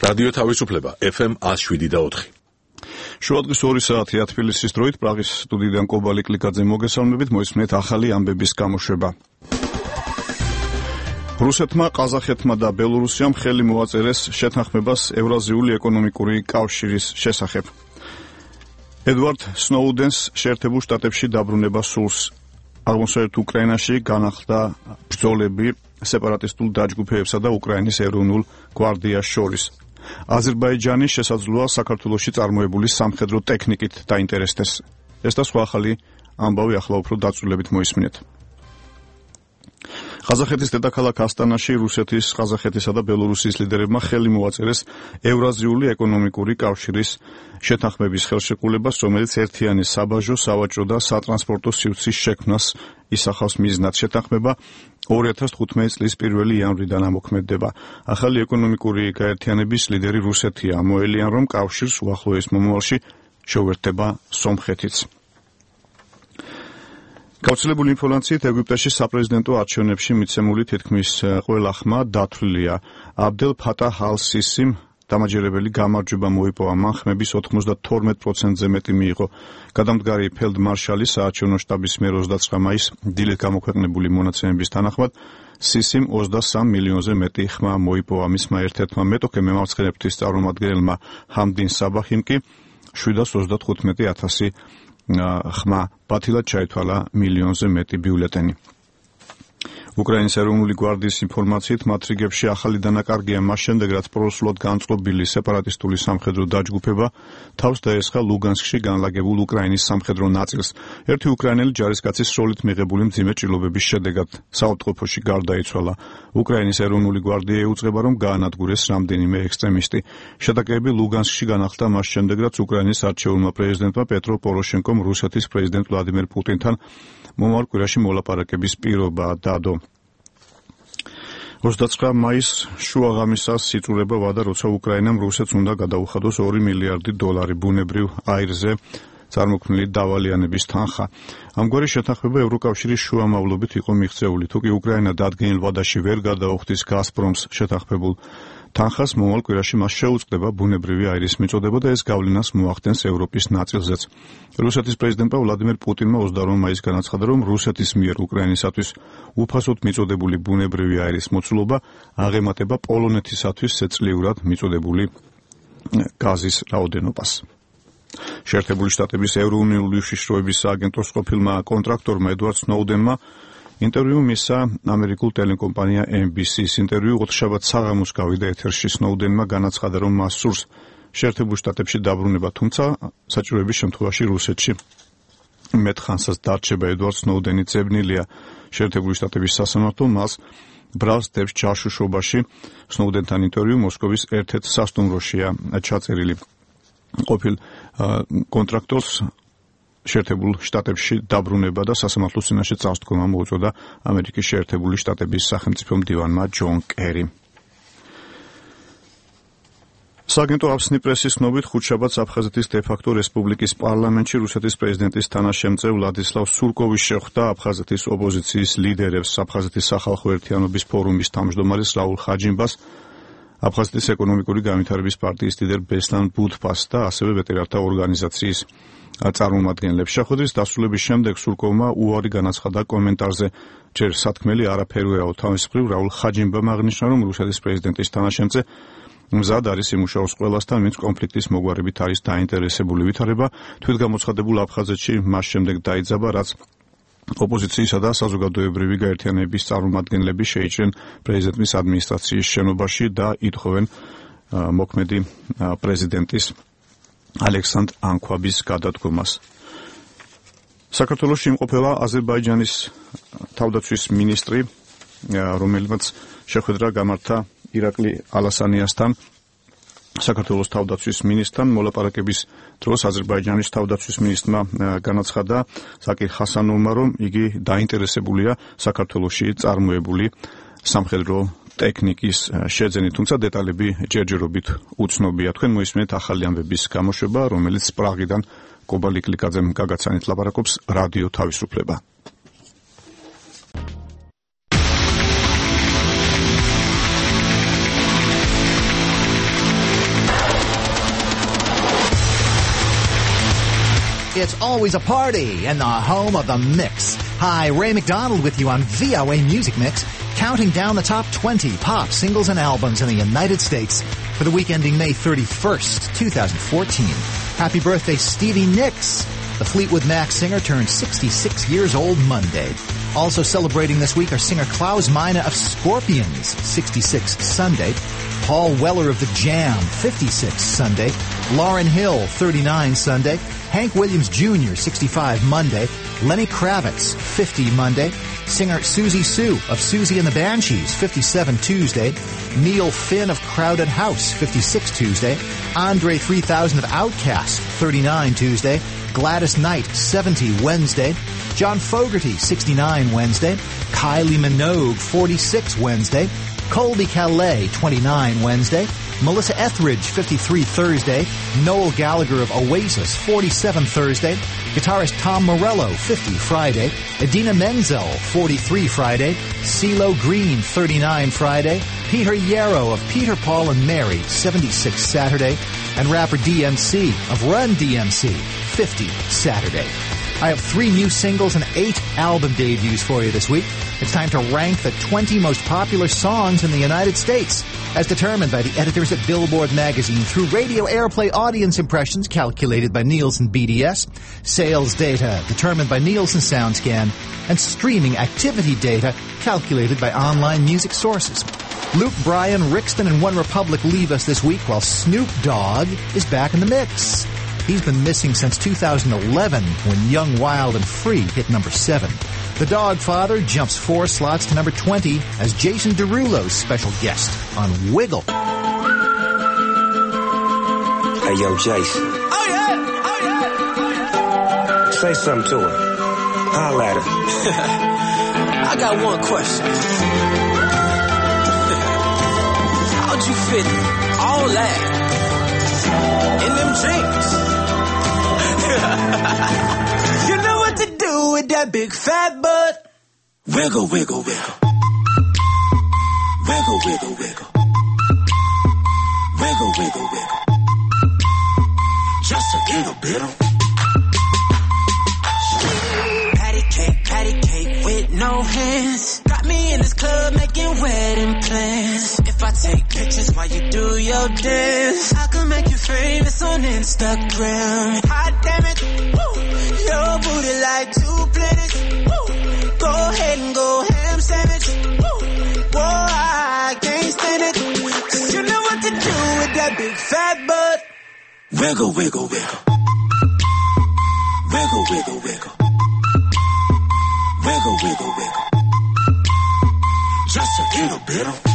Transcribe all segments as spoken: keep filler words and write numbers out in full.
რადიო თავისუფლება ეფ ემ one oh seven და four. შუადღის ორი საათია თბილისის დროით პრაღის სტუდიიდან კობალი კლიკაძე მოგესალმებით, მოისმენთ ახალი ამბების გამოშვება. რუსეთმა, ყაზახეთმა და ბელორუსიამ ხელი მოაწერეს შეთანხმებას ევრაზიული ეკონომიკური კავშირის შესახებ. ედვარდ სნოუდენს შეერთებულ შტატებში დაბრუნება სურს. აღმოსავლეთ უკრაინაში განახლდა ბრძოლები სეპარატისტულ დაჯგუფებებსა და უკრაინის ეროვნულ გვარდიას შორის. აზერბაიჯანი შესაძლოა საქართველოში წარმოებული სამხედრო ტექნიკით დაინტერესდეს. ეს და სხვა ახალი ამბავი ახლა უფრო დაწვრილებით მოისმინეთ. ყაზახეთის დედაქალაქ ასტანაში რუსეთის, ყაზახეთისა და ბელორუსიის ლიდერებმა ხელი მოაწერეს ევრაზიული ეკონომიკური კავშირის შეთანხმების ხელშეკრულებას, რომელიც ერთიანი საბაჟო, სავაჭრო და სატრანსპორტო სივრცის შექმნას ისახავს მიზნად. შეთანხმება ორი ათას თხუთმეტი წლის პირველი იანვრიდან ამოქმედდება. ახალი ეკონომიკური გაერთიანების ლიდერი რუსეთია. მოელიან, რომ კავშირს უახლოეს მომავალში შეუერთდება სომხეთიც. გავრცელებული ინფორმაციით, ეგვიპტეში საპრეზიდენტო არჩევნებში მიცემული თითქმის ყველა ხმა დათვლილია. აბდელ ფატაჰ ალ-სისიმ დამაჯერებელი გამარჯვება მოიპოვა. მან ხმების ოცდათორმეტ პროცენტზე მეტი მიიღო. გადამდგარი ფელდმარშალი საარჩევნო შტაბის მიერ ოცდაცხრა მაისს დილით გამოქვეყნებული მონაცემების თანახმად სისიმ ოცდასამ მილიონზე მეტი ხმა მოიპოვა. მისმა ერთ-ერთმა მეტოქე მემარცხენეების წარმომადგენელმა ჰამდინ საბაჰიმ კი შვიდას ოცდათხუთმეტი ათასი ხმა ბათილად ჩაითვალა მილიონზე მეტი ბიულეტენი. უკრაინის ეროვნული გვარდიის ინფორმაციით, მათ რიგებში ახალი დანაკარგია მას შემდეგ, რაც პროსლოდ განწყობილი სეპარატისტული სამხედრო დაჯგუფება თავს დაესხა ლუგანსკში განლაგებულ უკრაინის სამხედრო ნაწილს. ერთი უკრაინელი ჯარისკაცის სროლით მიღებული მძიმე ჭრილობების შედეგად საავადმყოფოში გარდაიცვალა. უკრაინის ეროვნული გვარდია ეუწყება, რომ გაანადგურეს რამდენიმე ექსტრემისტი. შეტაკებები ლუგანსკში განახლდა მას შემდეგ, რაც უკრაინის არჩეულმა პრეზიდენტმა პეტრო პოროშენკომ რუსეთის პრეზიდენტ ვლადიმერ პუტინთან მომავალ კვირაში მოლაპარაკების პირობა დადო. ოცდაცხრა მაისს შუაღამისას იწურება ვადა, როცა უკრაინამ რუსეთს უნდა გადაუხადოს ორი მილიარდი დოლარი ბუნებრივ აირზე წარმოქმნილი დავალიანების თანხა. ამგვარი შეთანხმება ევროკავშირის შუამავლობით იყო მიღწეული. თუკი უკრაინა დადგენილ ვადაში ვერ გადაუხდის გაზპრომს შეთანხმებულ თანხას, მომავალ კვირაში მას შეუწყდება ბუნებრივი აირის მიწოდება და ეს გავლენას მოახდენს ევროპის ნაწილზეც. რუსეთის პრეზიდენტმა ვლადიმერ პუტინმა ოცდაორმა მაისს განაცხადა, რომ რუსეთის მიერ უკრაინისათვის უფასოდ მიწოდებული ბუნებრივი აირის მოცულობა აღემატება პოლონეთისათვის სეწლიურად მიწოდებული გაზის რაოდენობას. შეერთებული შტატების ეროვნული უშიშროების სააგენტოს ყოფილმა კონტრაქტორმა ედვარდ სნოუდენმა ინტერვიუ მისცა ამერიკულ ტელეკომპანია ენ ბი სი-ს. ინტერვიუ ოთხშაბათ საღამოს გავიდა ეთერში. სნოუდენმა განაცხადა, რომ მას სურს შეერთებულ შტატებში დაბრუნება, თუმცა საჭიროების შემთხვევაში რუსეთში მეტ ხანსაც დარჩება. ედვარდ სნოუდენი ძებნილია შეერთებული შტატების სასამართლომ, მას ბრალს დებს ჯაშუშობაში. სნოუდენთან ინტერვიუ მოსკოვის ერთ-ერთ სასტუმროშია ჩაწერილი. ყოფილ კონტრაქტორს შეერთებულ შტატებში დაბრუნება და სასამართლოს წინაშე წავსდგომა მოუწოდა ამერიკის შეერთებული შტატების სახელმწიფო მდივანმა ჯონ კერი. სააგენტო აფსნი პრესის ცნობით, ხუთშაბათს აფხაზეთის დე-ფაქტო რესპუბლიკის პარლამენტში რუსეთის პრეზიდენტის თანაშემწე ვლადისლავ სურკოვის შეხვდა აფხაზეთის ოპოზიციის ლიდერებს, აფხაზეთის სახალხო ერთიანობის ფორუმის თავმჯდომარის რაულ ხაჯიმბას, აფხაზეთის ეკონომიკური განვითარების პარტიის ლიდერ ბესლან ბუდფას და ასევე ვეტერანთა ორგანიზაციის წარმომადგენლებს. შეხვედრის დასრულების შემდეგ სურკოვმა უარი განაცხადა კომენტარზე. ჯერ სათქმელი არაფერია თავის მხრივ რაულ ხაჯიმბამ აღნიშნა, რომ რუსეთის პრეზიდენტის თანაშემწე მზად არის იმუშაოს ყველასთან, ვინც კონფლიქტის მოგვარებით არის დაინტერესებული. ვითარება თვითგამოცხადებულ აფხაზეთში მას შემდეგ დაიძაბა, რაც ოპოზიციისა და საზოგადოებრივი გაერთიანების წარმომადგენლები შეიჭრენ პრეზიდენტის ადმინისტრაციის შენობაში და ითხოვენ მოქმედი პრეზიდენტის ალექსანდრ ანქვაბის გადადგომას. საქართველოში იმყოფება აზერბაიჯანის თავდაცვის მინისტრი, რომელმაც შეხვედრა გამართა ირაკლი ალასანიასთან, საქართველოს თავდაცვის მინისტრთან. მოლაპარაკების დროს აზერბაიჯანის თავდაცვის მინისტრმა განაცხადა საკირ ხასანოვმა, რომ იგი დაინტერესებულია საქართველოში წარმოებული სამხედრო ტექნიკის შეძენით, თუმცა დეტალები ჯერჯერობით უცნობია. თქვენ მოისმენთ ახალი ამბების გამოშვება, რომელიც პრაღიდან კობალი კლიკაძემ გაგაცანით ლაპარაკობს რადიო თავისუფლება. It's always a party in the home of the mix. Hi, Ray McDonald with you on V O A Music Mix, counting down the top twenty pop singles and albums in the United States for the week ending May thirty-first, twenty fourteen. Happy birthday, Stevie Nicks. The Fleetwood Mac singer turned sixty-six years old Monday. Also celebrating this week are singer Klaus Meine of Scorpions, sixty-six Sunday. Paul Weller of The Jam, fifty-six Sunday. Lauryn Hill, thirty-nine Sunday. Hank Williams Junior, sixty-five Monday. Lenny Kravitz, fifty Monday. Singer Susie Sue of Susie and the Banshees, fifty-seven Tuesday. Neil Finn of Crowded House, fifty-six Tuesday. Andre three thousand of Outkast, thirty-nine Tuesday. Gladys Knight, seventy Wednesday. John Fogerty, sixty-nine Wednesday. Kylie Minogue, forty-six Wednesday. Colby Calais, twenty-nine Wednesday. Melissa Etheridge, fifty-three Thursday. Noel Gallagher of Oasis, forty-seven Thursday. Guitarist Tom Morello, fifty Friday. Idina Menzel, forty-three Friday. CeeLo Green, thirty-nine Friday. Peter Yarrow of Peter, Paul and Mary, seventy-six Saturday. And rapper D M C of Run D M C, fifty Saturday. I have three new singles and eight album debuts for you this week. It's time to rank the twenty most popular songs in the United States, as determined by the editors at Billboard magazine through radio airplay audience impressions calculated by Nielsen B D S, sales data determined by Nielsen SoundScan, and streaming activity data calculated by online music sources. Luke Bryan, Rixton, and One Republic leave us this week, while Snoop Dogg is back in the mix. He's been missing since two thousand eleven, when Young, Wild, and Free hit number seven. The Dog Father jumps four slots to number twenty as Jason Derulo's special guest on Wiggle. Hey, yo, Jason. Oh, yeah. Oh, yeah. Oh, yeah. Say something to her. Holla at her. I got one question. How'd you fit all that in them jeans? You know what to do with that big fat butt. Wiggle, wiggle, wiggle. Wiggle, wiggle, wiggle. Wiggle, wiggle, wiggle. Just a little bit of patty cake, patty cake with no hands. Got me in this club making wedding plans. If I take pictures while you do your dance, I can make you famous on Instagram. Hot damn it, woo. Your booty like two planets. Woo. Go ahead and go ham sandwich. Woo. Whoa, I can't stand it. Cause you know what to do with that big fat butt. Wiggle, wiggle, wiggle. Wiggle, wiggle, wiggle. Wiggle, wiggle, wiggle. Just a little bit of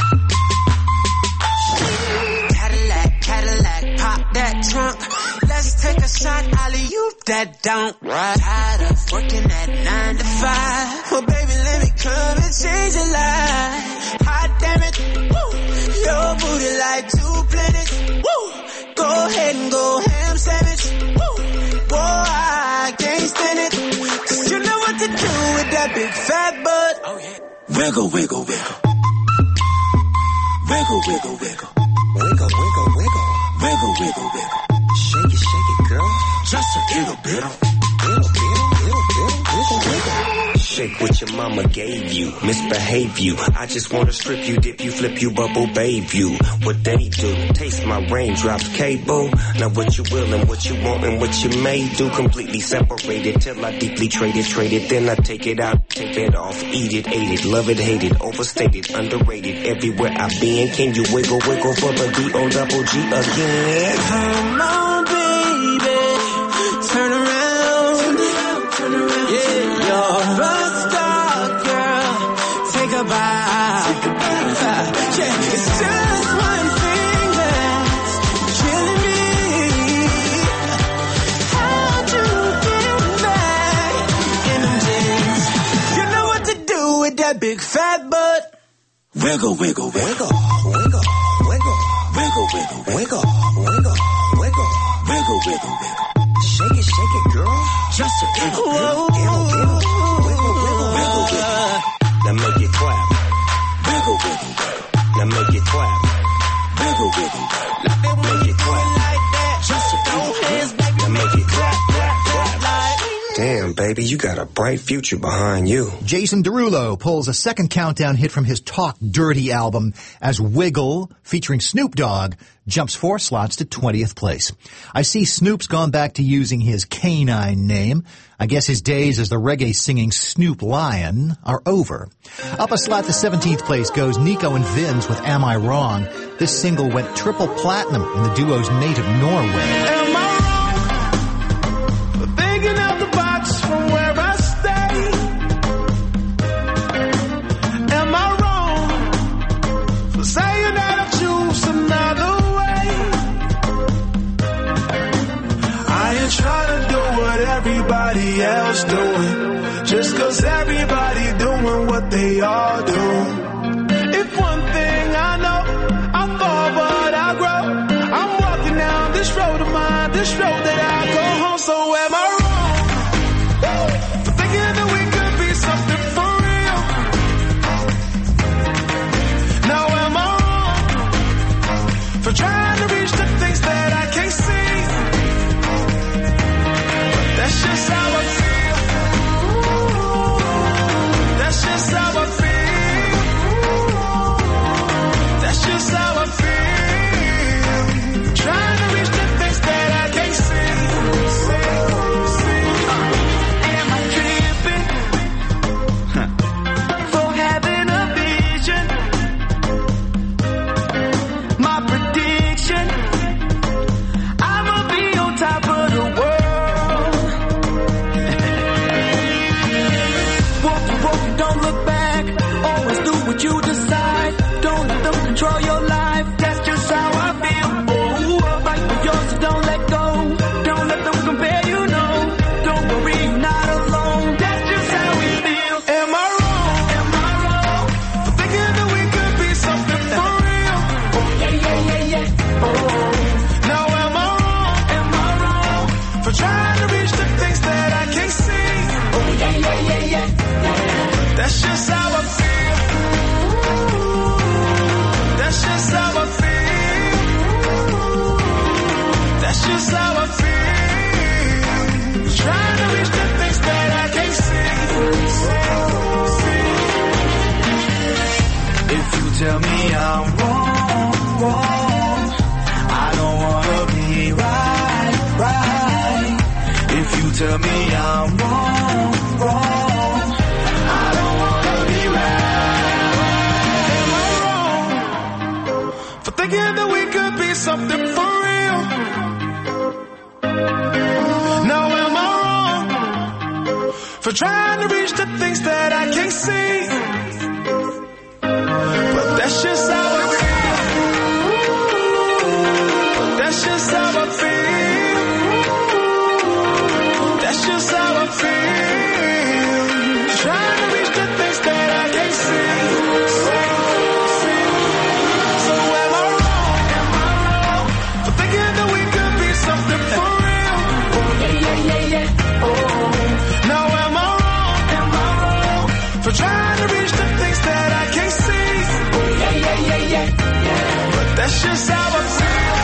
Cadillac, Cadillac, pop that trunk. Let's take a shot, alley-oop that don't. Tired of working at nine to five. Well, baby, let me come and change your life. Hot damn it, woo. Your booty like two planets, woo. Go ahead and go ham sandwich, woo. Boy, I can't stand it. Cause you know what to do with that big fat butt. Oh, yeah. Wiggle, wiggle, wiggle. Wiggle, wiggle, wiggle. Wiggle, wiggle, wiggle. Wiggle, wiggle, wiggle. Shake it, shake it, girl. Just a little bit of Little, little, little, little, wiggle, wiggle. Shake what your mama gave you, misbehave you. I just wanna strip you, dip you, flip you, bubble babe you. What they do, taste my raindrops cable. Now what you will and what you want and what you may do. Completely separated till I deeply trade it, trade it. Then I take it out, take it off, eat it, ate it, love it, hate it, overstated, underrated. Everywhere I've been, can you wiggle, wiggle for the D O double G again? Come on, baby, turn around, turn around, yeah, you're a star, girl, take a bow, yeah, it's just one thing that's killing me. How'd you get back in them jeans? You know what to do with that big fat butt. Wiggle, wiggle, wiggle, Wiggle, wiggle, wiggle. wiggle, wiggle, Wiggle, wiggle, wiggle. wiggle, wiggle, wiggle. Shake it, shake it, girl. Just a little bit. Wiggle, wiggle, wiggle, wiggle, Wiggle, wiggle. Now make it clap. Wiggle, wiggle, wiggle. Now make it clap. Wiggle, wiggle, wiggle. Make it clap. Like that. Just a little hands, baby. Now make it clap, clap, clap. baby. You got a bright future behind you. Jason Derulo pulls a second countdown hit from his Talk Dirty album as Wiggle, featuring Snoop Dogg, jumps four slots to twentieth place. I see Snoop's gone back to using his canine name. I guess his days as the reggae-singing Snoop Lion are over. Up a slot to seventeenth place goes Nico and Vinz with Am I Wrong? This single went triple platinum in the duo's native Norway. Am I wrong for thinking out the box from where I stay? Am I wrong for saying that I choose another way? I ain't trying to do what everybody else doing, just cause everybody doing what they all do. If one thing I know, I fall but I grow. I'm walking down this road of mine, this road that I go home. So am I wrong for thinking that we could be something for real? Now am I wrong for trying to reach the things that I can't see? But that's just how I feel. That's just how I feel. That's just how I feel. Trying to reach the things that I can't see. Am I tripping for having a vision? My prediction, I'ma be on top of the world. Walk, walk, don't look back. Always do what you decide. Don't let them control your life. That's just how I feel. Oh, fight for yours, so don't let go. Don't let them compare, you know. Don't worry, you're not alone. That's just how we feel. Am I wrong? Am I wrong for thinking that we could be something for real? Oh, yeah, yeah, yeah, yeah. Oh, now am I wrong? Am I wrong for trying to reach the things that I can't see? Oh, yeah, yeah, yeah, yeah. yeah. That's just how I feel. That's just how I feel. That's just how I feel. Trying to reach the things that I can't see. If you tell me I'm wrong, wrong, I don't wanna be right, right. If you tell me I'm wrong, wrong, I don't wanna be right. Am I wrong for thinking that we could be something for real? Now am I wrong for trying to reach the things that I can't see? But that's just how I feel. But that's just how I feel. That's just how I feel. Trying to reach the things that I can't see. So am I wrong? Am I wrong for thinking that we could be something for real? Oh, yeah, yeah, yeah, yeah. Oh, now am I wrong? Am I wrong for trying to reach the things that I can't see? Oh, yeah, yeah, yeah, yeah. yeah. But that's just how I feel.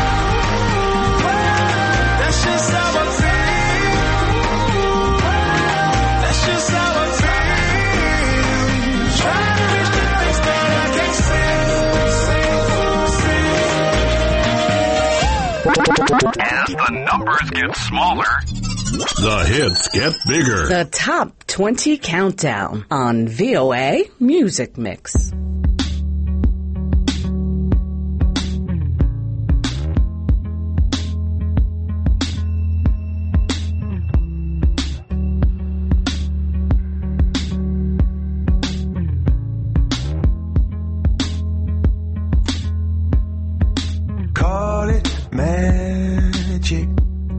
That's just how I feel. That's just how I feel. Trying to reach the things that I can't see. As the numbers get smaller, The hits get bigger. The Top twenty Countdown on V O A Music Mix. Call it magic.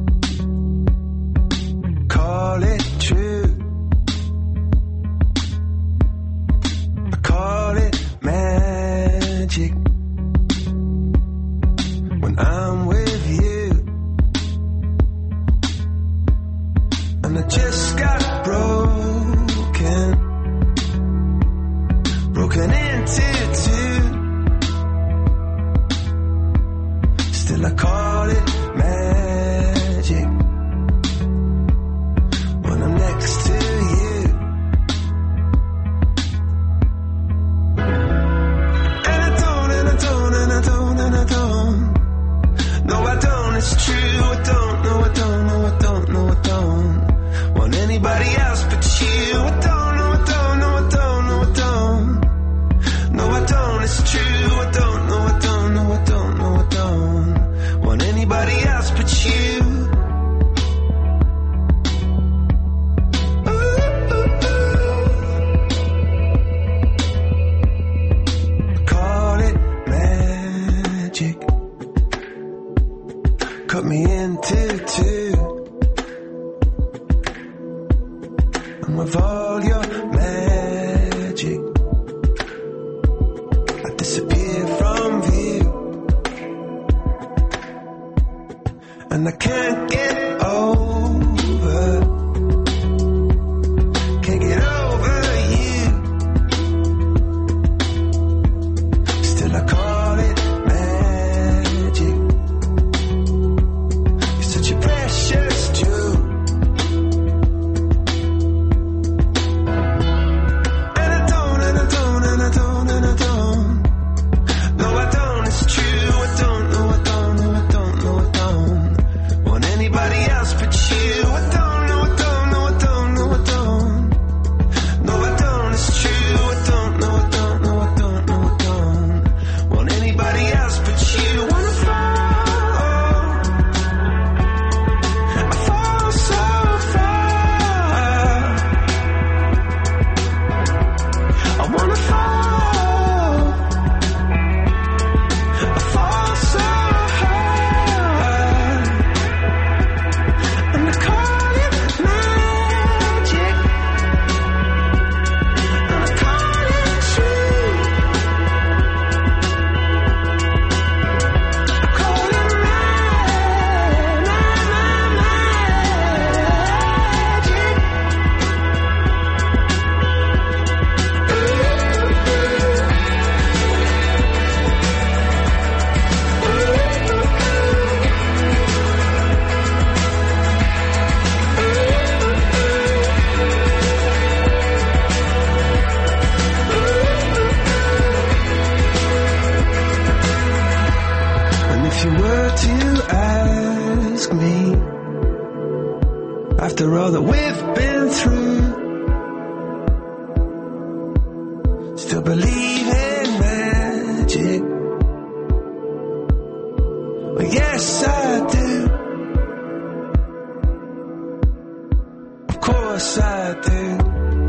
Call it true. I call it magic. When I'm with you, and I just got broken, broken into two. Still I call it magic when I'm next After all that we've been through, still believe in magic. Well, yes, I do. Of course I do.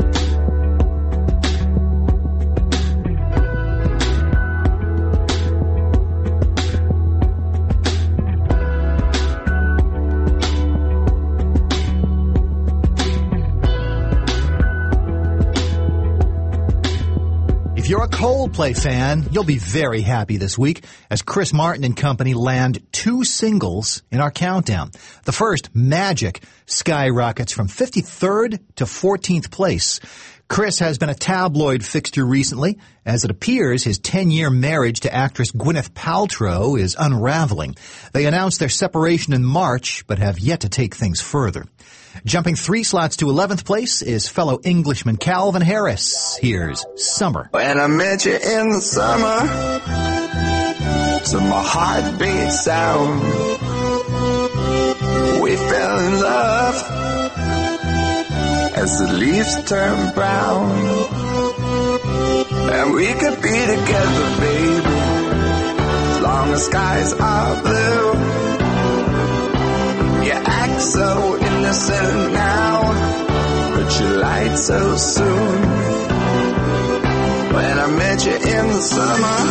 If you're a Coldplay fan, you'll be very happy this week as Chris Martin and company land two singles in our countdown. The first, Magic, skyrockets from fifty-third to fourteenth place. Chris has been a tabloid fixture recently, as it appears his ten-year marriage to actress Gwyneth Paltrow is unraveling. They announced their separation in March, but have yet to take things further. Jumping three slots to eleventh place is fellow Englishman Calvin Harris. Here's Summer. When I met you in the summer, to my heartbeat sound, we fell in love as the leaves turn brown. And we could be together, baby, as long as skies are blue. You act so innocent now, but you lied so soon. When I met you in the summer,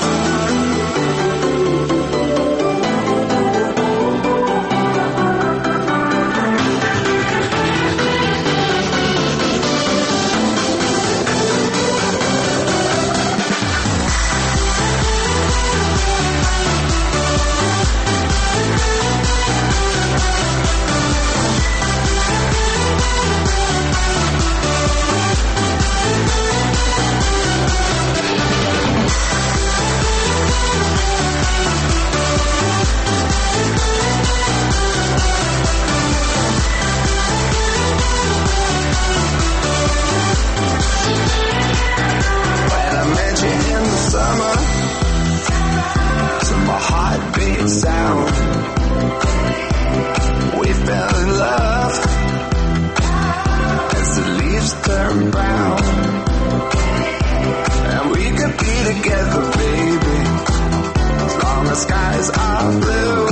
sound. We fell in love as the leaves turn brown. And we could be together, baby, as long as skies are blue.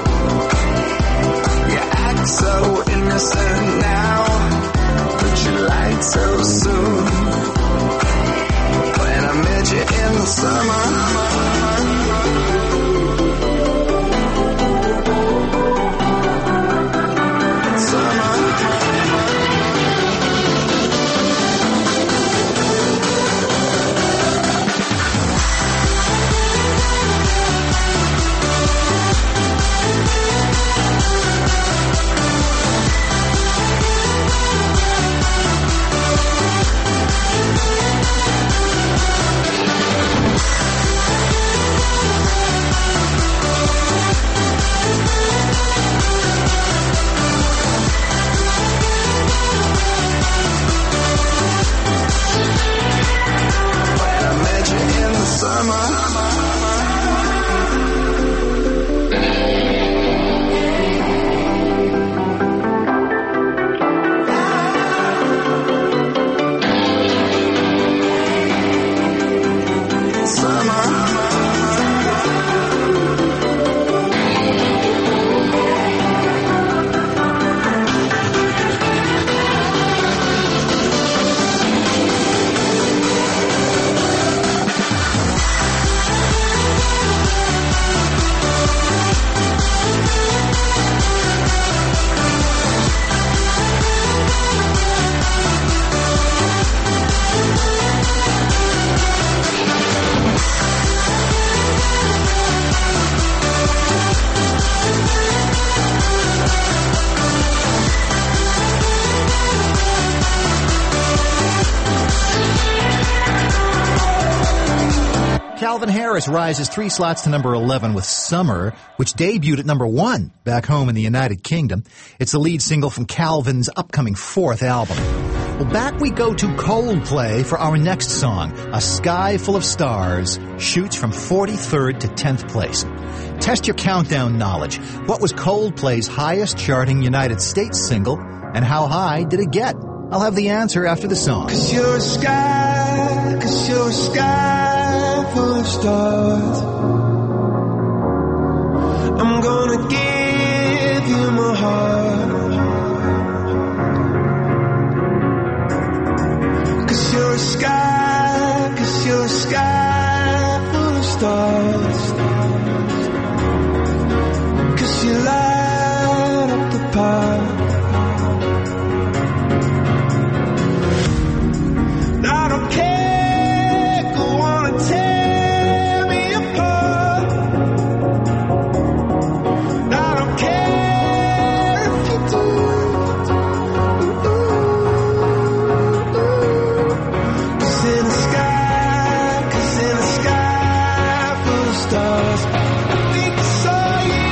You act so innocent now, but you lied so soon. When I met you in the summer, Calvin Harris rises three slots to number eleven with Summer, which debuted at number one back home in the United Kingdom. It's the lead single from Calvin's upcoming fourth album. Well, back we go to Coldplay for our next song. A Sky Full of Stars shoots from forty-third to tenth place. Test your countdown knowledge. What was Coldplay's highest charting United States single, and how high did it get? I'll have the answer after the song. Cause you're a sky, cause you're a sky full of stars. I'm gonna give you my heart. Cause you're a sky, cause you're a sky full of stars. Cause you light up the park. I don't care, go on and tear me apart. I don't care if you do. Cause in the sky, cause in the sky full of stars, I think I saw you.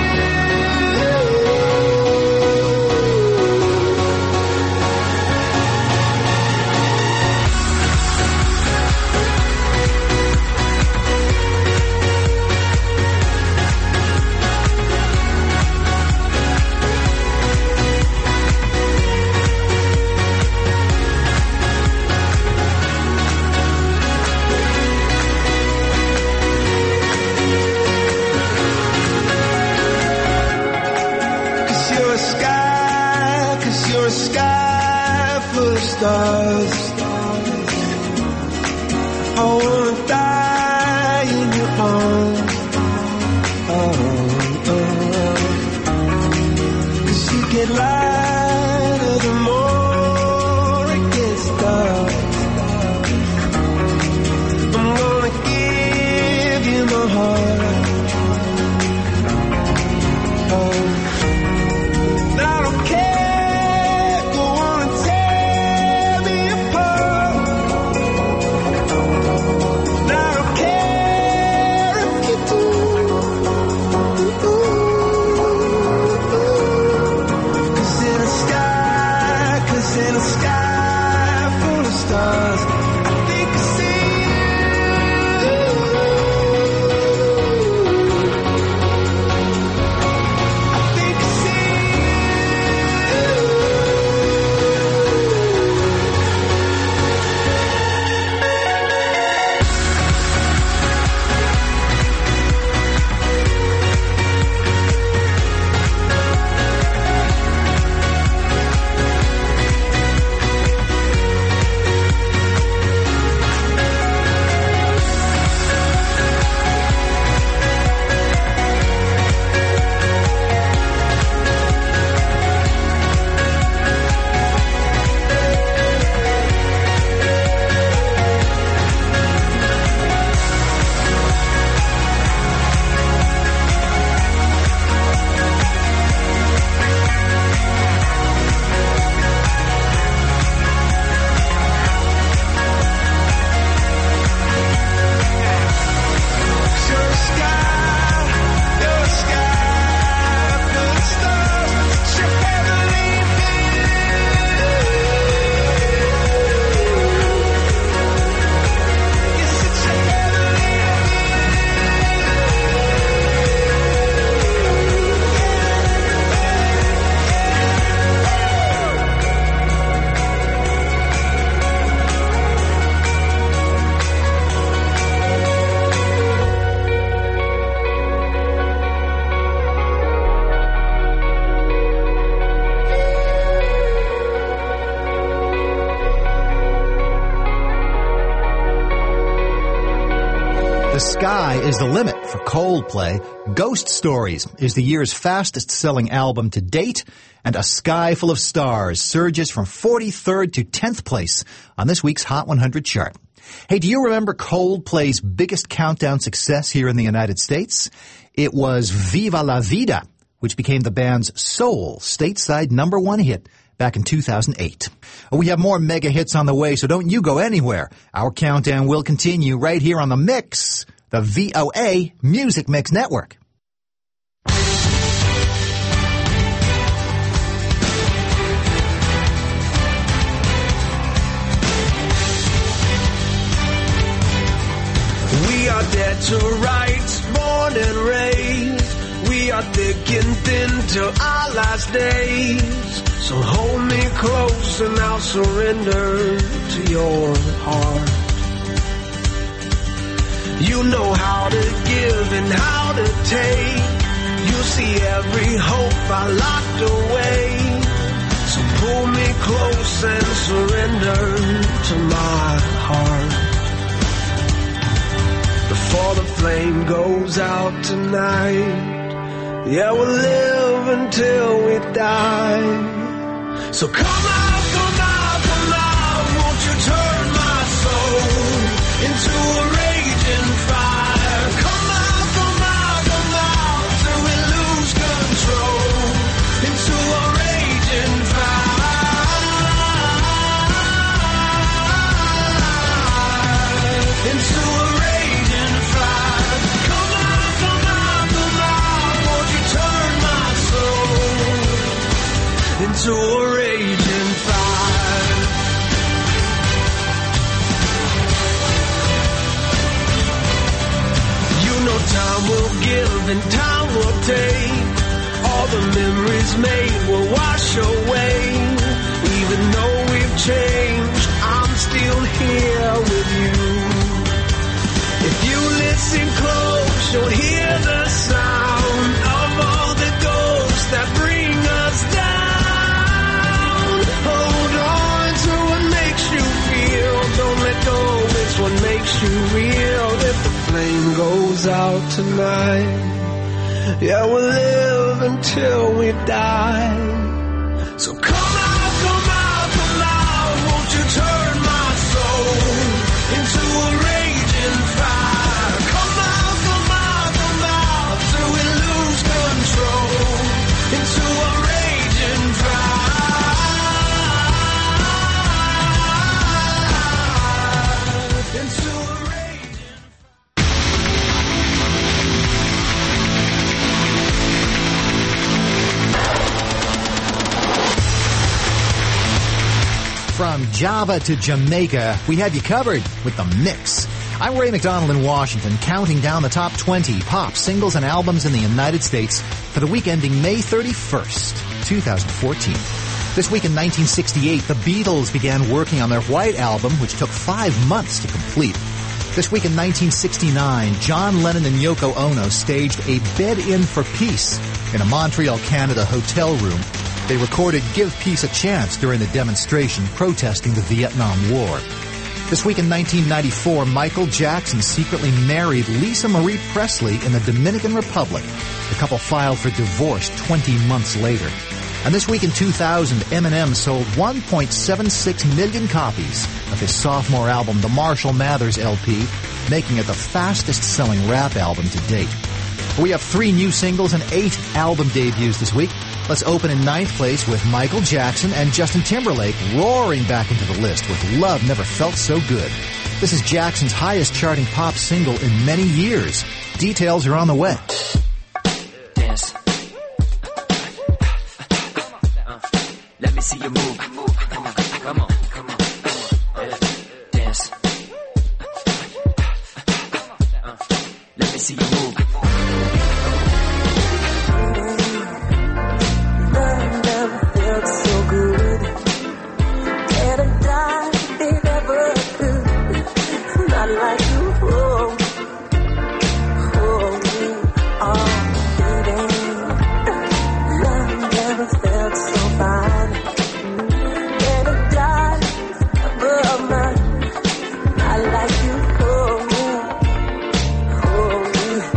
You're a sky full of stars. I wanna die in your arms. Oh, oh. Cause you get lighter the more it gets dark. I'm gonna give you my heart. Oh. I don't care. The sky is the limit for Coldplay. Ghost Stories is the year's fastest-selling album to date, and A Sky Full of Stars surges from forty-third to tenth place on this week's Hot one hundred chart. Hey, do you remember Coldplay's biggest countdown success here in the United States? It was Viva la Vida, which became the band's sole stateside number one hit back in two thousand eight. We have more mega hits on the way, so don't you go anywhere. Our countdown will continue right here on The Mix, the V O A Music Mix Network. rights, born and raised. We are thick and thin till our last days. So hold me close and I'll surrender to your heart. You know how to give and how to take. You see every hope I locked away. So pull me close and surrender to my heart. Before the flame goes out tonight, yeah, we'll live until we die. So come out, come out, come out, won't you turn my soul into a raging fire? Come out, come out, come out, till we lose control into a raging fire. Into a raging fire. Come out, come out, come out, won't you turn my soul into a raging fire. You know time will give and time will take. All the memories made will wash away. Even though we've changed, I'm still here with you. If you listen close, you'll hear the sound of all the ghosts that bring us down. Hold on to what makes you feel. Don't let go, it's what makes you real. If the flame goes out tonight, yeah, we'll live until we die. So come out, come out, come out, won't you turn my soul into a raging fire? Come out, come out, come out, till we lose control into a raging fire. Into a raging From Java to Jamaica, we have you covered with The Mix. I'm Ray McDonald in Washington, counting down the top twenty pop singles and albums in the United States for the week ending May thirty-first, twenty fourteen. This week in nineteen sixty-eight, the Beatles began working on their White Album, which took five months to complete. This week in nineteen sixty-nine, John Lennon and Yoko Ono staged a Bed-In for Peace in a Montreal, Canada hotel room. They recorded Give Peace a Chance during the demonstration protesting the Vietnam War. This week in nineteen ninety-four, Michael Jackson secretly married Lisa Marie Presley in the Dominican Republic. The couple filed for divorce twenty months later. And this week in two thousand, Eminem sold one point seven six million copies of his sophomore album, the Marshall Mathers L P, making it the fastest-selling rap album to date. We have three new singles and eight album debuts this week. Let's open in ninth place with Michael Jackson and Justin Timberlake roaring back into the list with Love Never Felt So Good. This is Jackson's highest charting pop single in many years. Details are on the way. Dance. Uh, let me see you move. Come on, come on, come on, come on. Uh, dance. Uh, let me see you move. I like you, oh, oh,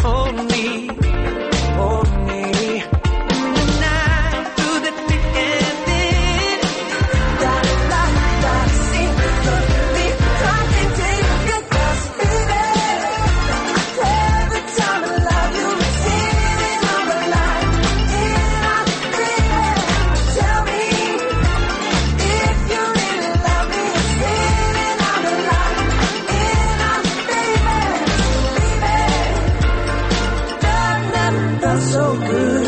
hold me, hold me. And the night through the thick and thin. Gotta lie, gotta see, me, I can take it, cause baby, every time I love you, it's sitting on the line. And I, baby, tell me if you really love me, it's sitting on the line. And I, baby, baby, love never felt so good.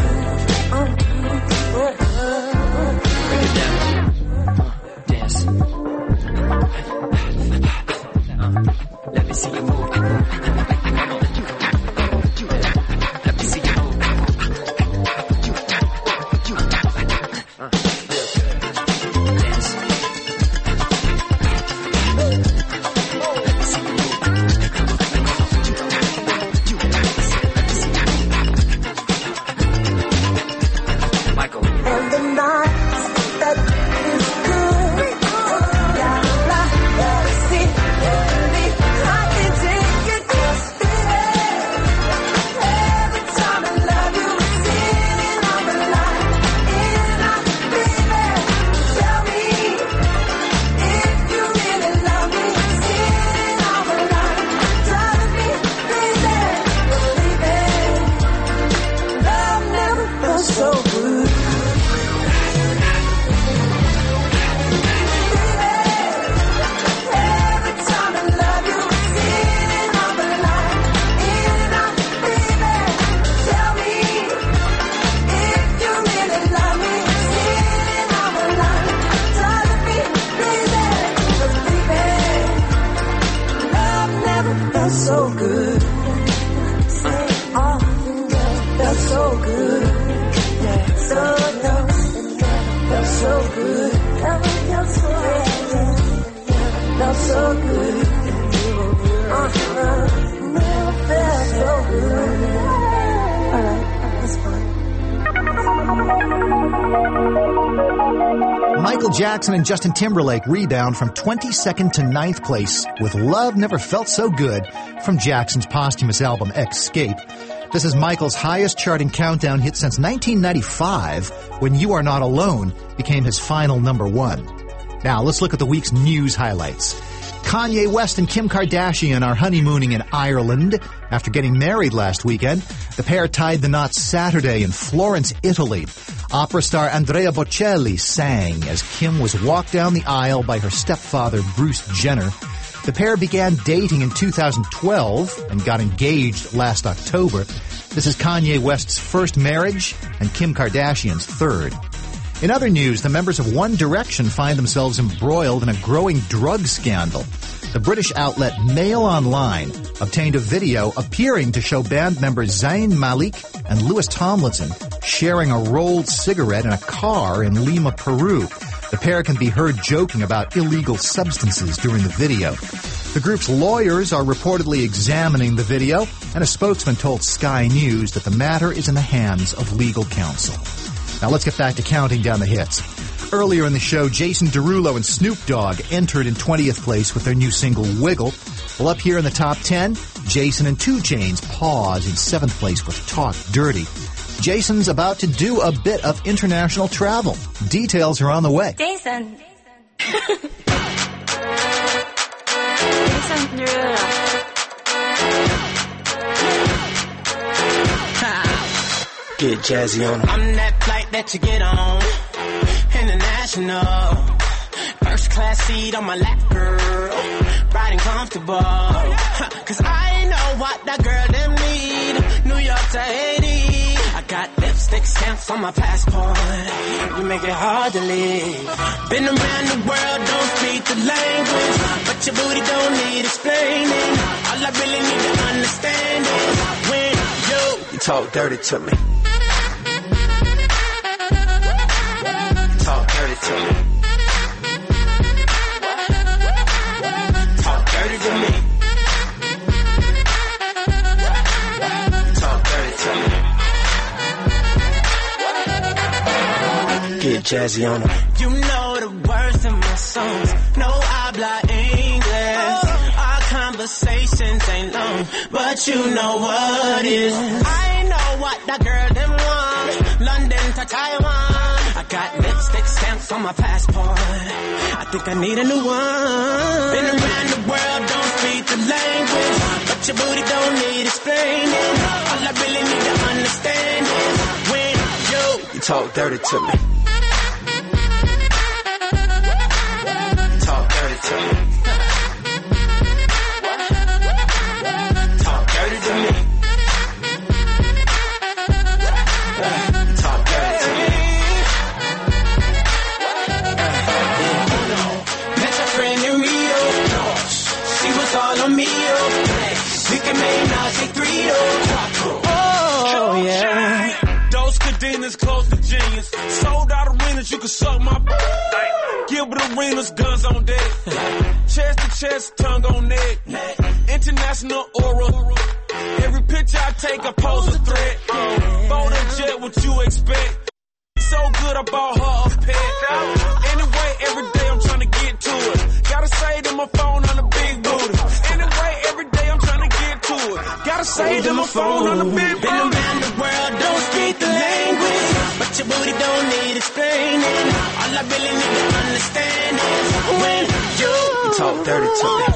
Bring it down. Uh, dance. Uh, let me see you move. Come on. Let me see you move. Uh, dance. Michael. And the nights that is good. Gotta lie, gotta see, me, I can take it, cause baby, every time I love you, it's sitting on the line. And I, baby, tell me if you really love me, it's sitting on the line. Tell me, baby, baby, love never felt so good. Every time I love you, it's sitting on the line. And I, baby, tell me if you really love me, it's sitting on the line. Tell me, baby, 'cause baby, love never felt so good. Say often never felt so good. Yeah, so young and never felt so good. Never felt so good. Felt so good. Uh-huh. Never felt so good. Alright, that's fine. Michael Jackson and Justin Timberlake rebound from twenty-second to ninth place with Love Never Felt So Good from Jackson's posthumous album Escape. This is Michael's highest charting countdown hit since nineteen ninety-five, when You Are Not Alone became his final number one. Now, let's look at the week's news highlights. Kanye West and Kim Kardashian are honeymooning in Ireland. After getting married last weekend, the pair tied the knot Saturday in Florence, Italy. Opera star Andrea Bocelli sang as Kim was walked down the aisle by her stepfather, Bruce Jenner. The pair began dating in two thousand twelve and got engaged last October. This is Kanye West's first marriage and Kim Kardashian's third. In other news, the members of One Direction find themselves embroiled in a growing drug scandal. The British outlet Mail Online obtained a video appearing to show band members Zayn Malik and Louis Tomlinson sharing a rolled cigarette in a car in Lima, Peru. The pair can be heard joking about illegal substances during the video. The group's lawyers are reportedly examining the video, and a spokesman told Sky News that the matter is in the hands of legal counsel. Now let's get back to counting down the hits. Earlier in the show, Jason Derulo and Snoop Dogg entered in twentieth place with their new single, Wiggle. Well, up here in the top ten, Jason and two Chainz pause in seventh place with Talk Dirty. Jason's about to do a bit of international travel. Details are on the way. Jason. Jason Derulo. Get jazzy on 'em. I'm that flight that you get on. International. First class seat on my lap, girl. Riding comfortable. Cause I know what that girl them need. New York to Haiti. I got lipstick stamps on my passport. You make it hard to leave. Been around the world, don't speak the language. But your booty don't need explaining. All I really need to understand is when you, You talk dirty to me. Talk dirty to me. talk dirty to me. Talk dirty to me. Get jazzy on 'em. You know the words in my songs. No habla English. Our conversation distance ain't long, but you know what is. I know what the girl them want. London to Taiwan. I got lipstick stamps on my passport. I think I need a new one. Been around the world, don't speak the language, but your booty don't need explaining. All I really need to understand is when you, you talk dirty to me. Talk dirty to me. Talk dirty to me. Talk dirty to me. Met your friend in Rio. She was all on me. We can make Nazi three oh yeah. Those cadenas close to genius. Sold out arenas, you can suck my b- Gilbert Arenas, guns on deck. Chest to chest, tongue on neck. International aura. Every picture I take, I pose a threat. Bold and jet, what you expect? So good, I bought her a pet. Anyway, every day I'm trying to get to it. Gotta say to my phone on the big booty. Anyway, every day I'm trying to get to it. Gotta say to my phone on the big booty. Been around the world, don't speak the language, but your booty don't need explaining. All I really need to understand is when you talk dirty to me.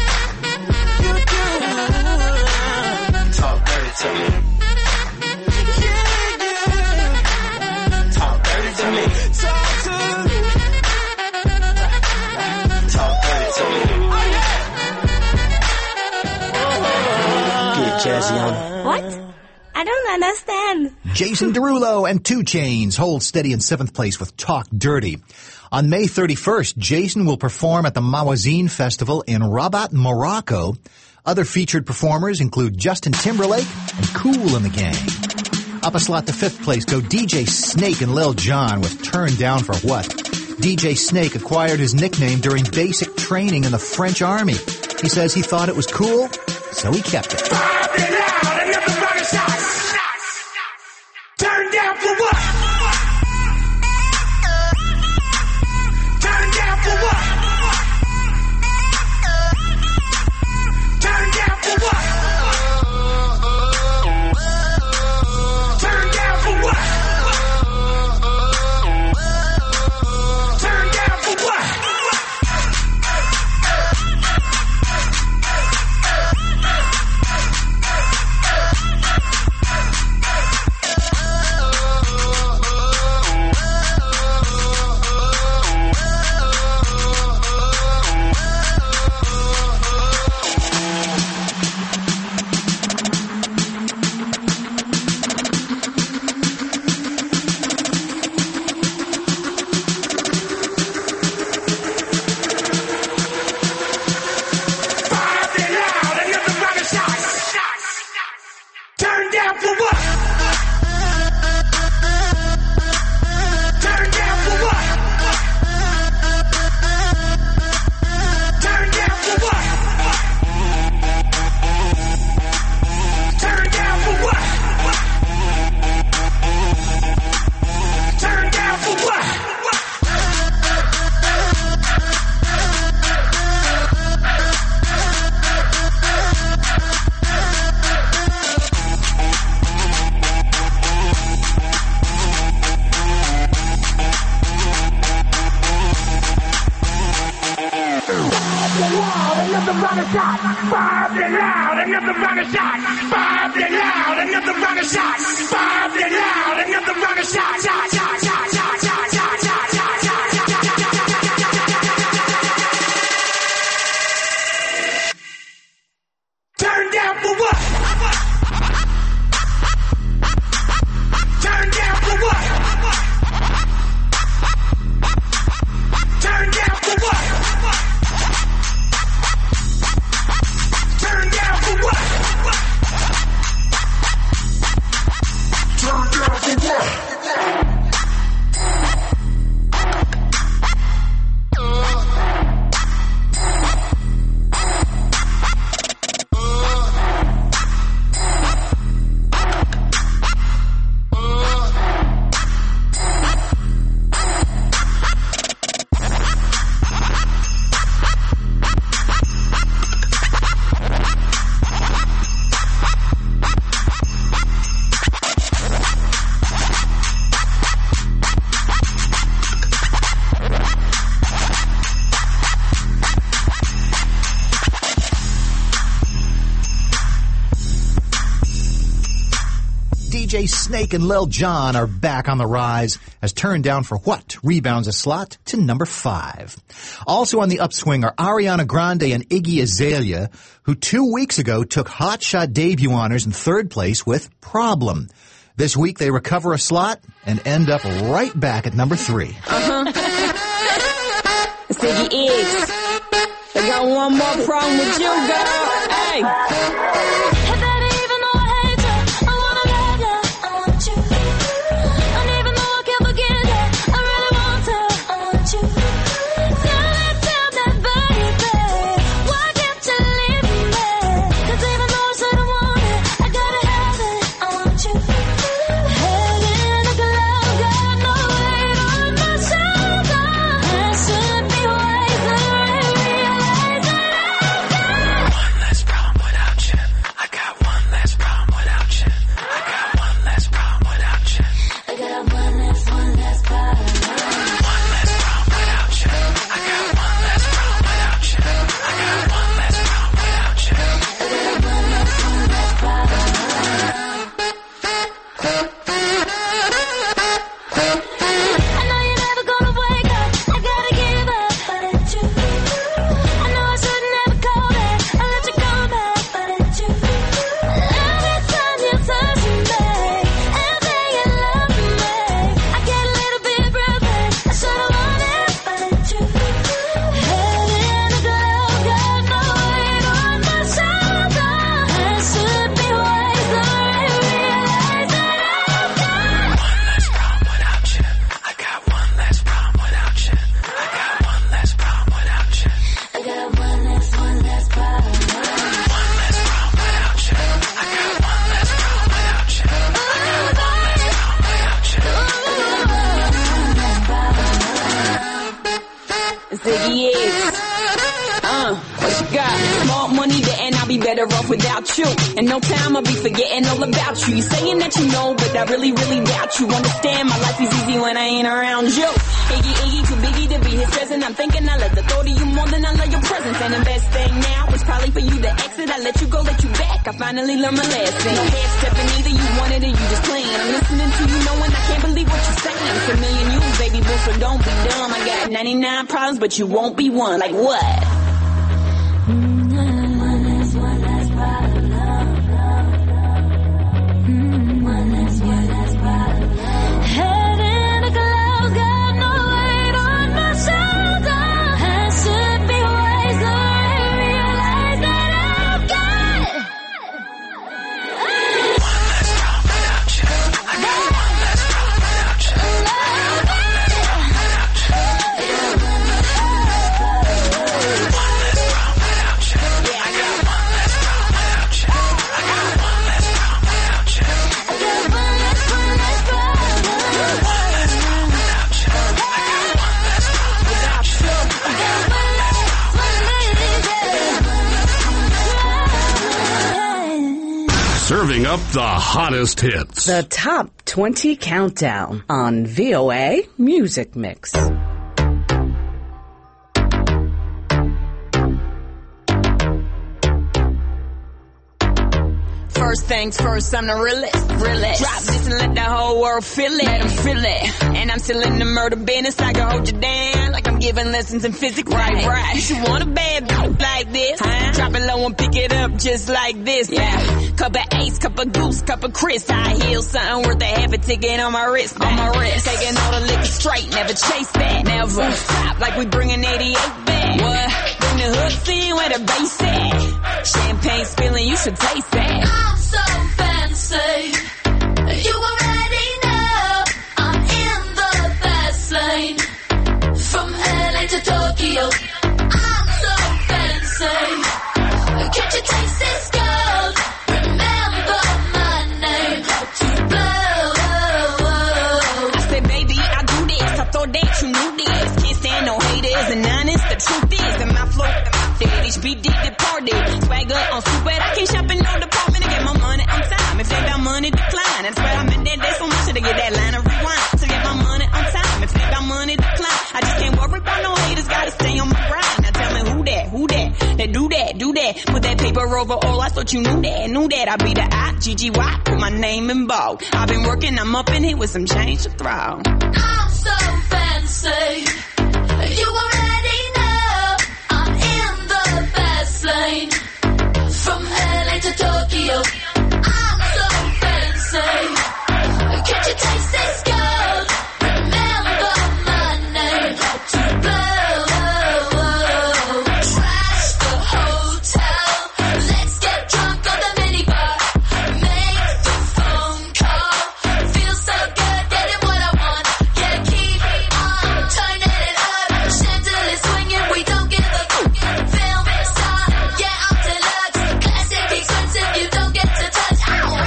Talk dirty to me. Talk dirty to me. Talk to me. Talk dirty to me. Get jazzy on it. What? I don't understand. Jason Derulo and Two Chainz hold steady in seventh place with Talk Dirty. On May thirty-first, Jason will perform at the Mawazine Festival in Rabat, Morocco. Other featured performers include Justin Timberlake and Kool and the Gang. Up a slot to fifth place go D J Snake and Lil Jon with Turn Down for What. D J Snake acquired his nickname during basic training in the French Army. He says he thought it was cool, so he kept it. Turn down for what? Turn down for what? Turn down for what? Turn down for what? Turn down for what? J Snake and Lil Jon are back on the rise as Turn Down for What rebounds a slot to number five. Also on the upswing are Ariana Grande and Iggy Azalea, who two weeks ago took hotshot debut honors in third place with Problem. This week they recover a slot and end up right back at number three. Uh-huh. It's Iggy Iggs. I got one more problem with you, girl. Hey. And no time I'll be forgetting all about you. You saying that you know, but I really, really doubt you. Understand my life is easy when I ain't around you. Iggy, Iggy, too biggie to be his present. I'm thinking I love the thought of you more than I love your presence. And the best thing now is probably for you to exit. I let you go, let you back. I finally learned my lesson. No head stepping either, you want it or you just playing. I'm listening to you knowing I can't believe what you're saying. It's a million you, baby boo, so don't be dumb. I got ninety-nine problems, but you won't be one. Like what? Serving up the hottest hits. The Top twenty Countdown on V O A Music Mix. First things first, I'm the realest, realest. Drop this and let the whole world feel it. Let them feel it. And I'm still in the murder business. I can hold you down like I'm giving lessons in physics. Right, right. You should want a bad bitch like this. Huh? Drop it low and pick it up just like this. Yeah. Cup of Ace, cup of Goose, cup of Chris. I heal something worth a half a ticket on my wrist. On my wrist. Taking all the liquor straight, never chase that. Never stop like we bringing eighty-eight back. What? Bring the hood scene where the bass at. Champagne spilling, you should taste that. I'm so fancy. You already know I'm in the fast lane. From L A to Tokyo, I'm so fancy. Can't you taste this gold? Remember my name to blow. I said, baby, I do this. I thought that you knew this. Can't stand no haters and honest. The truth is, in my flow, that H B D departed. Swagger on stupid. I can't shop in no department to get my money on time. If they got money, decline. That's why I'm in that day so much to get that line of rewind. To get my money on time. If they got money, decline. I just can't worry about no haters. Gotta stay on my grind. Now tell me who that, who that, that do that, do that. Put that paper paper over all. I thought you knew that, knew that. I be the I, G G Y, put my name in bold. I've been working, I'm up in here with some change to throw. I'm so fancy. You already know I'm in the fast lane. From L A to Tokyo, I'm so fancy. Can't you taste this gold? Remember my name. To blow, trash the hotel. Let's get drunk on the minibar. Make the phone call. Feel so good, getting what I want. Yeah, keep on turning it up. Chandelier swinging, we don't give a film star. Yeah, I'm deluxe, classic, expensive. You don't get to touch.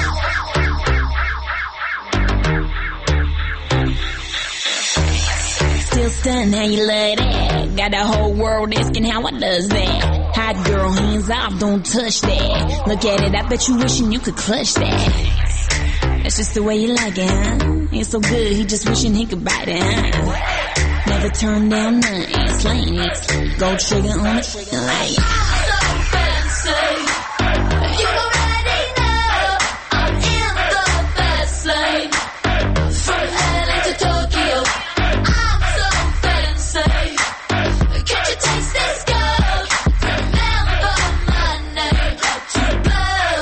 Still stunned how you love that. Got the whole world asking how I does that. Hot girl, hands off, don't touch that. Look at it, I bet you wishing you could clutch that. That's just the way you like it, huh? It's so good, he just wishing he could bite it, huh? Never turn down nothing, slaying it. Gold trigger on it, like I'm so fancy. You already know I'm in the fast lane. From L A to Tokyo, I'm so fancy. Can't you taste this gold? Remember my name. To blow.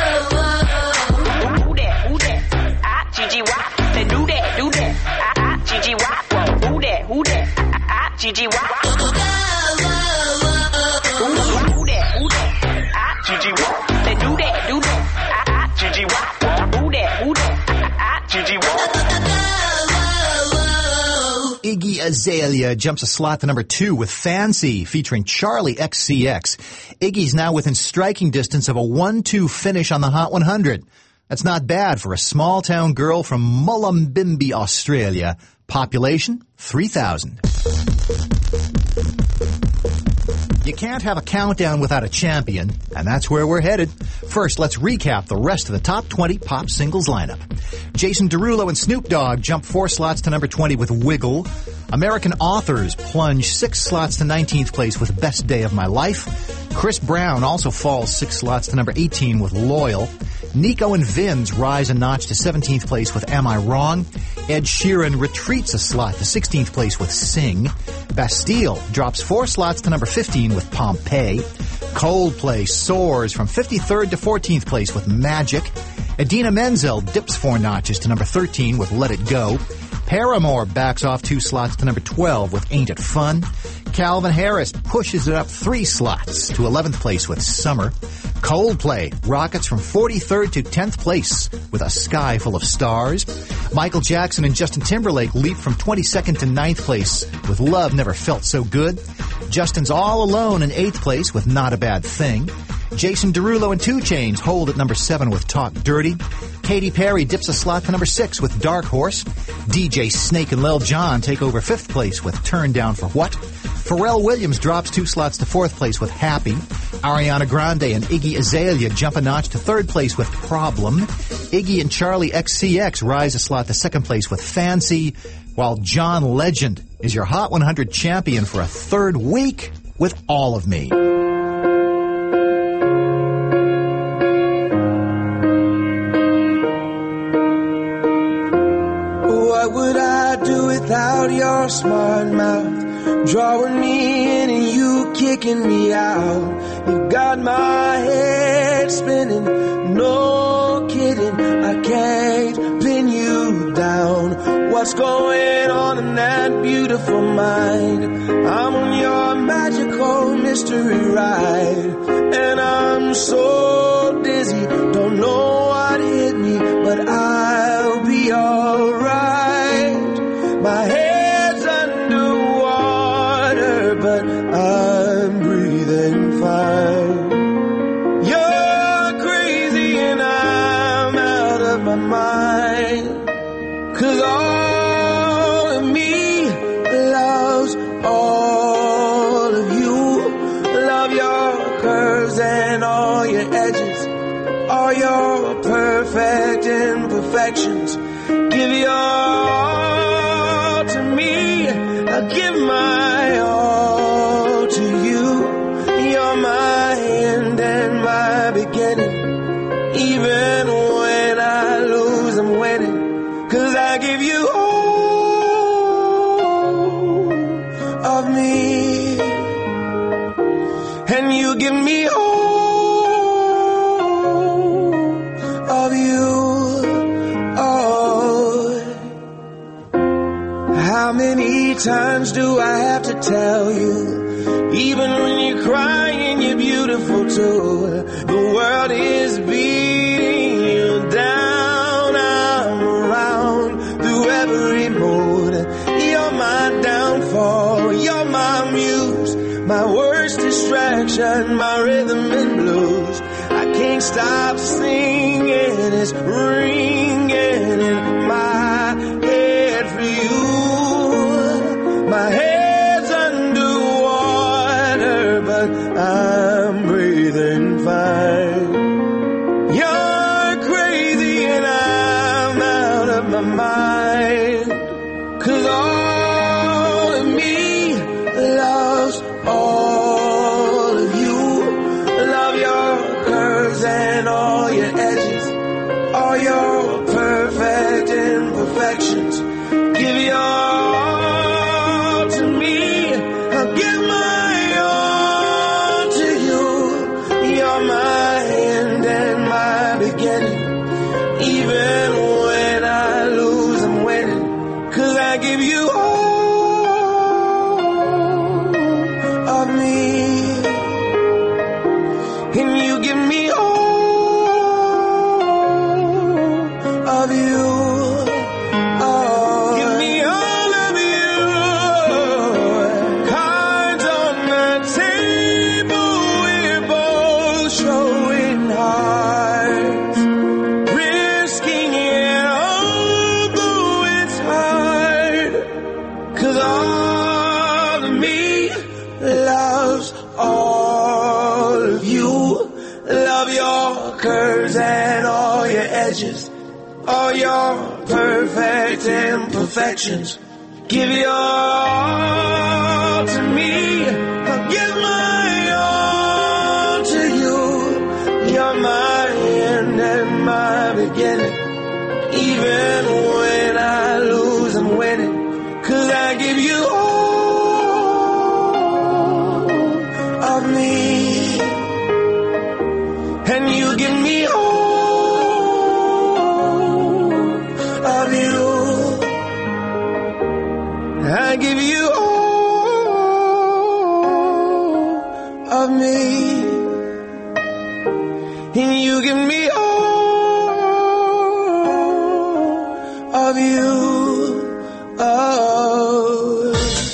who that, who that? I, G G Y, say do that, do that. I, I, G G Y, whoa, who that, who that? I, I, G G Y. Who that, who that? I, G G Y, say do that, do that. I, I, G G Y, whoa, who that, who that? I, I, G G Y. Iggy Azalea jumps a slot to number two with Fancy featuring Charlie X C X. Iggy's now within striking distance of a one two finish on the Hot one hundred. That's not bad for a small-town girl from Mullumbimby, Australia. Population, three thousand. You can't have a countdown without a champion, and that's where we're headed. First, let's recap the rest of the top twenty pop singles lineup. Jason Derulo and Snoop Dogg jump four slots to number twenty with Wiggle. American Authors plunge six slots to nineteenth place with Best Day of My Life. Chris Brown also falls six slots to number eighteen with Loyal. Nico and Vinz rise a notch to seventeenth place with Am I Wrong? Ed Sheeran retreats a slot to sixteenth place with Sing. Bastille drops four slots to number fifteen with Pompeii. Coldplay soars from fifty-third to fourteenth place with Magic. Idina Menzel dips four notches to number thirteen with Let It Go. Paramore backs off two slots to number twelve with Ain't It Fun. Calvin Harris pushes it up three slots to eleventh place with Summer. Coldplay rockets from forty-third to tenth place with A Sky Full of Stars. Michael Jackson and Justin Timberlake leap from twenty-second to ninth place with Love Never Felt So Good. Justin's all alone in eighth place with Not a Bad Thing. Jason Derulo and two Chainz hold at number seven with Talk Dirty. Katy Perry dips a slot to number six with Dark Horse. D J Snake and Lil Jon take over fifth place with Turn Down for What. Pharrell Williams drops two slots to fourth place with Happy. Ariana Grande and Iggy Azalea jump a notch to third place with Problem. Iggy and Charlie X C X rise a slot to second place with Fancy, while John Legend is your Hot one hundred champion for a third week with All of Me. What would I do without your smart mouth? Drawing me in and you kicking me out. You got my head spinning, no kidding. I can't pin you down. What's going on in that beautiful mind? I'm on your magical mystery ride, and I'm so dizzy, don't know what hit me, but I'll be alright. My head's underwater, but I'm breathing fine. You're crazy and I'm out of my mind, 'cause all of me loves all of you. Love your curves and all your edges, all your perfect imperfections. Give your all to me, I'll give my all to you. You're my end and my winning. Even when I lose, I'm winning. 'Cause I give you all of me, and you give me all of you. Oh, how many times do I have to tell you? Even when you're crying, you're beautiful too. The world is beating you down. I'm around through every mood. You're my downfall. You're my muse. My worst distraction. My rhythm and blues. I can't stop singing. It's ringing in my head for you. My head's underwater, but I'm breathing fine. You're crazy and I'm out of my mind. 'Cause all of me loves all of you. Love your curves and all your edges, all your perfect imperfections. Give your all to me. I'll give my all to you. You're my end and my beginning. Even when I lose, I'm winning. 'Cause I give you all of me, and you give me all of you. Oh, give me all of you. Cards on the table, we're both showing hearts, risking it all, though it's hard. 'Cause all of me loves all of you. Love your curves and all your edges, all your perfect imperfections. Give your all to me. I'll give my all to you. You're my end and my beginning. Even when I lose, I'm winning. 'Cause I give you all of me, and you give me all of you. I give you all of me, and you give me all of you. Oh.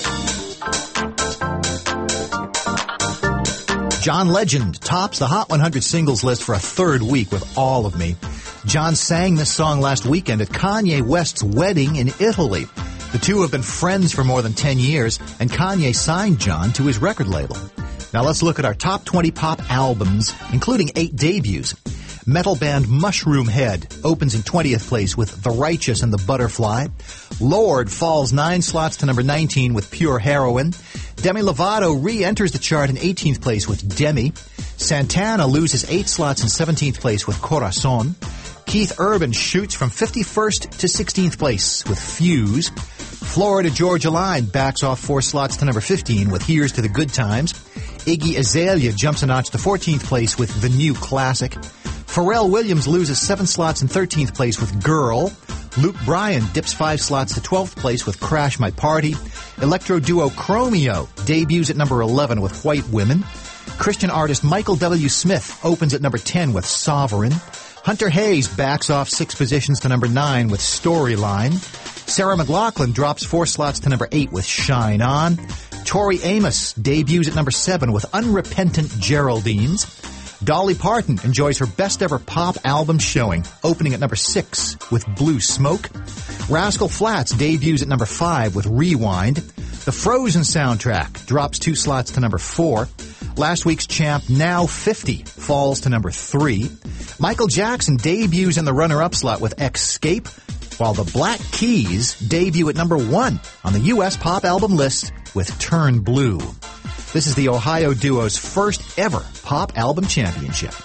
John Legend tops the Hot one hundred singles list for a third week with All of Me. John sang this song last weekend at Kanye West's wedding in Italy. The two have been friends for more than ten years, and Kanye signed John to his record label. Now let's look at our top twenty pop albums, including eight debuts. Metal band Mushroom Head opens in twentieth place with The Righteous and the Butterfly. Lord falls nine slots to number nineteen with Pure Heroin. Demi Lovato re-enters the chart in eighteenth place with Demi. Santana loses eight slots in seventeenth place with Corazon. Keith Urban shoots from fifty-first to sixteenth place with Fuse. Florida Georgia Line backs off four slots to number fifteen with Here's to the Good Times. Iggy Azalea jumps a notch to fourteenth place with The New Classic. Pharrell Williams loses seven slots in thirteenth place with Girl. Luke Bryan dips five slots to twelfth place with Crash My Party. Electro duo Chromeo debuts at number eleven with White Women. Christian artist Michael W. Smith opens at number ten with Sovereign. Hunter Hayes backs off six positions to number nine with Storyline. Sarah McLachlan drops four slots to number eight with Shine On. Tori Amos debuts at number seven with Unrepentant Geraldines. Dolly Parton enjoys her best-ever pop album showing, opening at number six with Blue Smoke. Rascal Flatts debuts at number five with Rewind. The Frozen soundtrack drops two slots to number four. Last week's champ, Now fifty, falls to number three. Michael Jackson debuts in the runner-up slot with Escape, while the Black Keys debut at number one on the U S pop album list with Turn Blue. This is the Ohio duo's first ever pop album championship.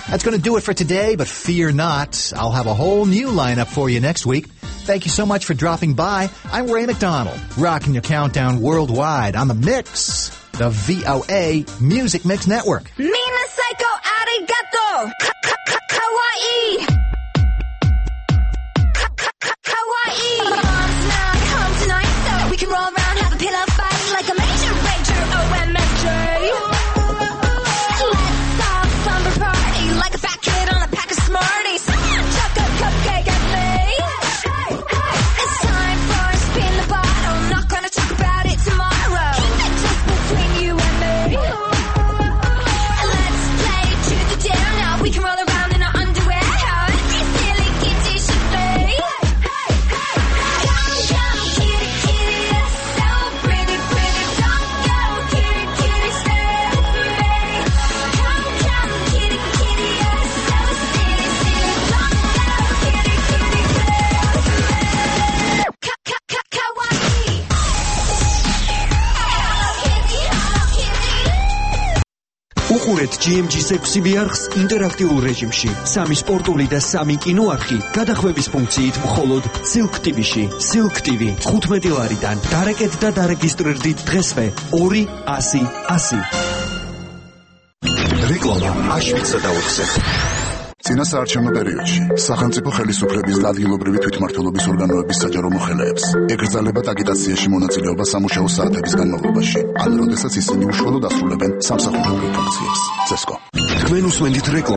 That's going to do it for today, but fear not. I'll have a whole new lineup for you next week. Thank you so much for dropping by. I'm Ray McDonald, rocking your countdown worldwide on The Mix, the V O A Music Mix Network. Mina Psycho Arigato! Kawaii! Kawaii! Mom's not home tonight, so we can roll around, have a pillow fight like a major rager, O M F J. Let's all slumber party like a fat kid on a pack of Smarties. Chuck a cupcake at me. It's time for a spin the bottle. Not gonna talk about it tomorrow. Keep it just between you and me. Let's play truth or dare now. We can roll around in our underwear. How every silly kitty should be. Come, come, kitty, kitty, you're so pretty, pretty. Don't go, kitty, kitty, stay with me. Come, come, kitty, kitty, you're so silly, silly. Don't go, kitty, kitty, stay with me. Ka, ka, ka, kawaii. უყურეთ ჯი ემ ჯის ექვსი ბიარხს ინტერაქტიულ რეჟიმში. სამი სპორტული და სამი კინოარხი გადახვევის ფუნქციით მხოლოდ Silk ტი ვიში. Silk ტი ვი თხუთმეტი ლარიდან. დარეკეთ და დარეგისტრირდით დღესვე ორი ასი ასი. რეკლამა აშვიცა და ოთხზე. წინა საარჩევნო პერიოდში სახელმწიფო ხელისუფლების და ადგილობრივი თვითმმართველობის ორგანოების საჯარო მოხელეებს ეკრძალებათ აგიტაციაში მონაწილეობა სამუშაო საათების განმავლობაში, ან როდესაც ისინი უშუალოდ ასრულებენ სამსახურებრივ ფუნქციებს. წესკო. თქვენ უსმენთ რეკლამას